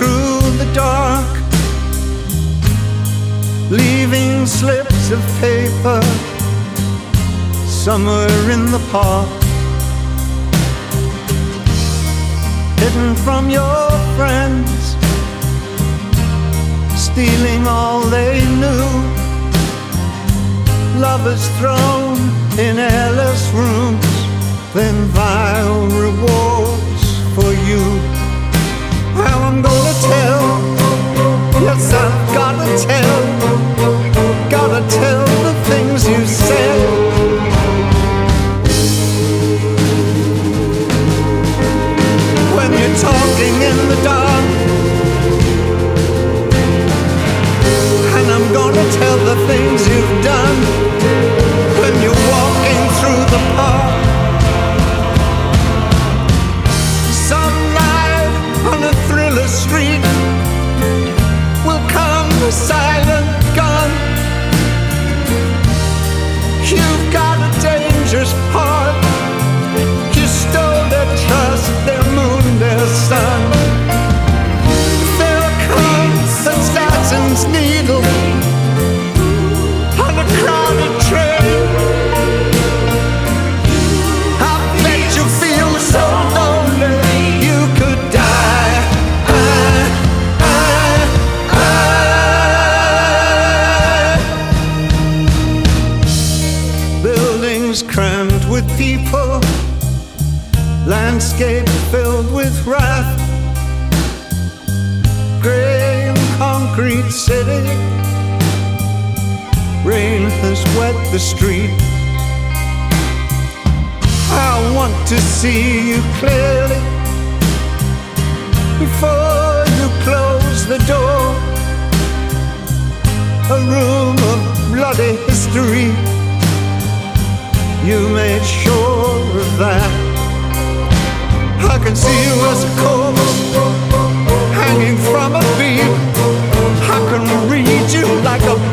through the dark, leaving slips of paper somewhere in the park, hidden from your friends, stealing all they knew. Lovers thrown in airless rooms, then vile rewards for you. How I'm gonna tell, yes I've gotta tell the things you said. When you're talking in the dark, and I'm gonna tell the things you've done. When you're walking through the park, sunlight on a thriller street will come a silent gun. You've got a dangerous heart, you stole their trust, their moon, their sun. There comes the assassin's needle on a crowded train. I bet you feel so lonely you could die. Buildings crammed with people, landscape filled with wrath, gray and concrete city, rain has wet the street. I want to see you clearly before you close the door. A room of bloody history, you made sure of that. I can see you as a corpse hanging from a beam. I can read you like a